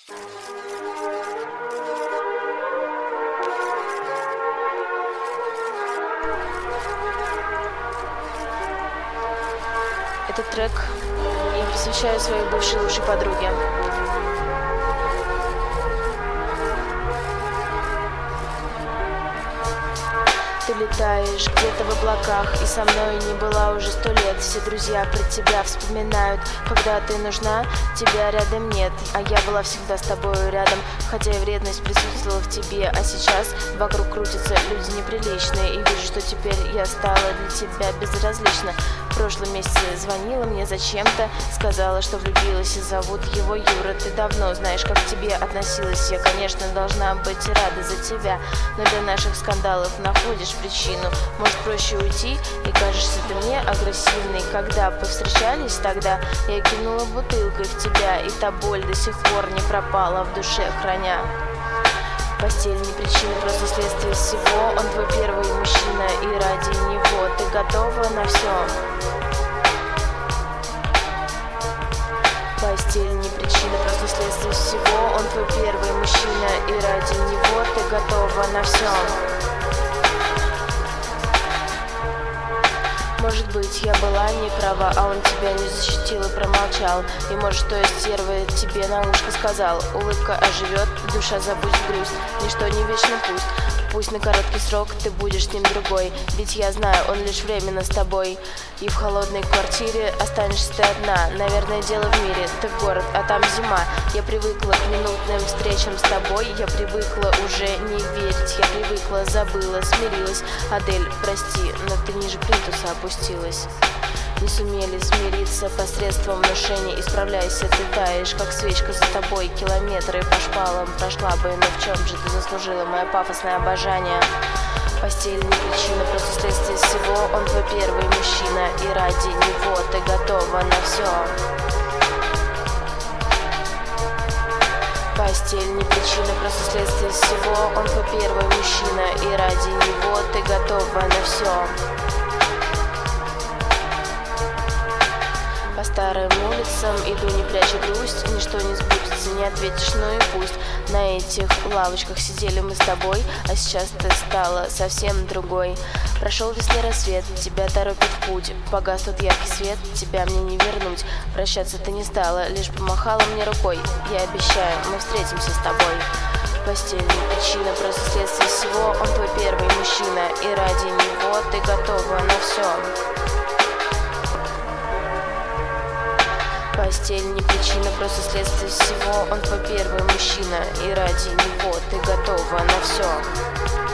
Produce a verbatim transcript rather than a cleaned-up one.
Этот трек я посвящаю своей бывшей лучшей подруге. Ты летаешь где-то в облаках, и со мной не была уже сто лет. Все друзья про тебя вспоминают, когда ты нужна, тебя рядом нет. А я была всегда с тобой рядом, хотя и вредность присутствовала в тебе. А сейчас вокруг крутятся люди неприличные, и вижу, что теперь я стала для тебя безразлична. В прошлом месяце звонила мне зачем-то, сказала, что влюбилась и зовут его Юра. Ты давно знаешь, как к тебе относилась. Я, конечно, должна быть рада за тебя, но для наших скандалов находишь причину. Может, проще уйти, и кажешься ты мне агрессивной. Когда повстречались тогда, я кинула бутылкой в тебя, и та боль до сих пор не пропала в душе храня. Постель не причина, просто следствие всего. Он твой первый мужчина, и ради него ты готова на все. Постель не причина, просто следствие всего. Он твой первый мужчина, и ради него ты готова на все. Может быть, я была не права, а он тебя не защитил и промолчал. И может, то есть стерва тебе на ушко сказал: улыбка оживет, душа забудет грусть, ничто не вечно пусть. Пусть на короткий срок ты будешь с ним другой, ведь я знаю, он лишь временно с тобой. И в холодной квартире останешься ты одна. Наверное, дело в мире, ты в город, а там зима. Я привыкла к минутным встречам с тобой. Я привыкла уже не верить. Я привыкла, забыла, смирилась. Адель, прости, но ты ниже плинтуса опустилась. Не сумели смириться посредством внушения. Исправляйся, ты таешь, как свечка за тобой. Километры по шпалам прошла бы, но в чем же ты заслужила мое пафосное обожание? Постель не причина, просто следствие всего. Он твой первый мужчина, и ради него ты готова на все. Постель не причина, просто следствие всего. Он твой первый мужчина, и ради него ты готова на все. По старым улицам иду, не пряча грусть. Ничто не сбудется, не ответишь, ну и пусть. На этих лавочках сидели мы с тобой, а сейчас ты стала совсем другой. Прошел весны рассвет, тебя торопит в путь. Погас тот яркий свет, тебя мне не вернуть. Прощаться ты не стала, лишь помахала мне рукой. Я обещаю, мы встретимся с тобой. Постель не причина, просто следствие всего. Он твой первый мужчина, и ради него ты готова на все. Постель не причина, просто следствие всего. Он твой первый мужчина, и ради него ты готова на все.